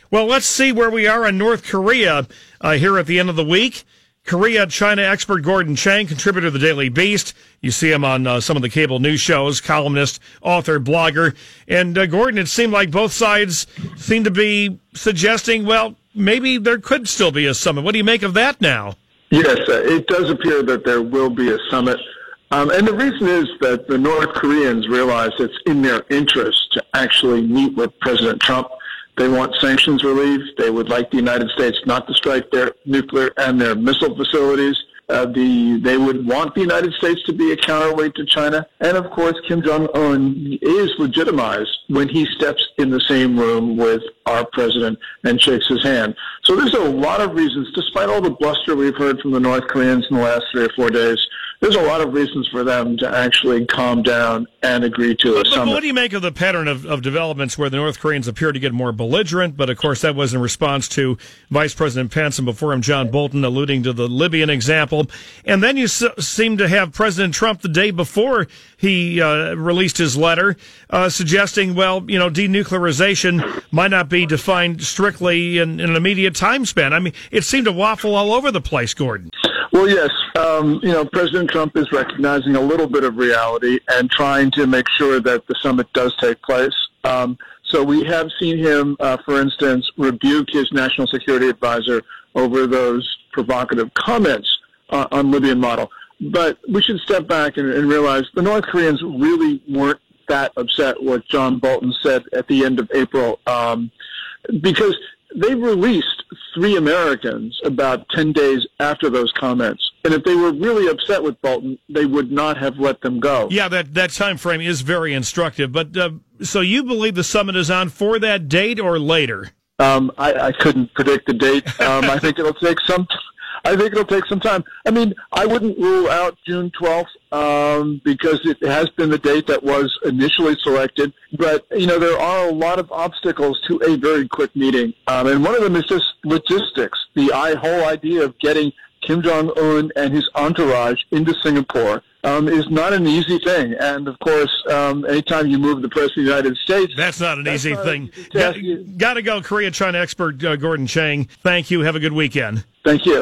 Well, let's see where we are on North Korea here at the end of the week. Korea-China expert Gordon Chang, contributor to the Daily Beast. You see him on some of the cable news shows, columnist, author, blogger. And Gordon, it seemed like both sides seem to be suggesting, well, maybe there could still be a summit. What do you make of that now? Yes, it does appear that there will be a summit. And the reason is that the North Koreans realize it's in their interest to actually meet with President Trump. They want sanctions relief. They would like the United States not to strike their nuclear and their missile facilities. They would want the United States to be a counterweight to China. And, of course, Kim Jong-un is legitimized when he steps in the same room with our president and shakes his hand. So there's a lot of reasons, despite all the bluster we've heard from the North Koreans in the last 3 or 4 days, there's a lot of reasons for them to actually calm down and agree to a summit. But what do you make of the pattern of developments where the North Koreans appear to get more belligerent? But, of course, that was in response to Vice President Pence and before him John Bolton alluding to the Libyan example. And then you seem to have President Trump the day before he released his letter suggesting, well, denuclearization might not be defined strictly in an immediate time span. I mean, it seemed to waffle all over the place, Gordon. Well, yes. President Trump is recognizing a little bit of reality and trying to make sure that the summit does take place. So we have seen him, for instance, rebuke his national security advisor over those provocative comments on Libyan model. But we should step back and realize the North Koreans really weren't that upset what John Bolton said at the end of April, because they released 3 Americans about 10 days after those comments. And if they were really upset with Bolton, they would not have let them go. Yeah, that time frame is very instructive. But so you believe the summit is on for that date or later? I couldn't predict the date. I think it'll take some time. I mean, I wouldn't rule out June 12th because it has been the date that was initially selected. But, there are a lot of obstacles to a very quick meeting. And one of them is just logistics. The whole idea of getting Kim Jong-un and his entourage into Singapore is not an easy thing. And, of course, anytime you move the President of the United States... That's not an easy thing. Got to go. Korea-China expert Gordon Chang. Thank you. Have a good weekend. Thank you.